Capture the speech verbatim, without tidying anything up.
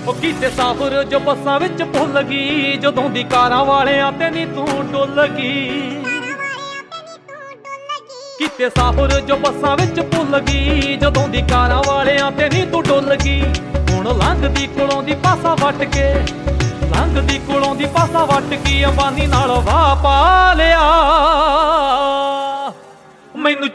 ਉਹ ਕੀਤੇ ਸਾਬਰ ਜੋ ਬੱਸਾਂ ਵਿੱਚ ਭੁੱਲ ਗਈ, ਜਦੋਂ ਦੀ ਕਾਰਾਂ ਵਾਲਿਆਂ ਤੇ ਨੀ ਤੂੰ ਡੁੱਲ ਗਈ। ਕੀਤੇ ਸਾਬਰ ਜੋ ਬੱਸਾਂ ਵਿੱਚ ਭੁੱਲ ਗਈ, ਜਦੋਂ ਦੀ ਕਾਰਾਂ ਵਾਲਿਆਂ ਤੇ ਨੀ ਤੂੰ ਡੁੱਲ ਗਈ। ਹੁਣ ਲੰਘਦੀ ਕੋਲੋਂ ਦੀ ਪਾਸਾ ਵੱਟ ਕੇ, ਲੰਘਦੀ ਕੋਲੋਂ ਦੀ ਪਾਸਾ ਵੱਟ ਕੇ ਅੰਬਾਨੀ ਨਾਲ ਵਾਹ ਪਾ ਲਿਆ। ਮੈਨੂੰ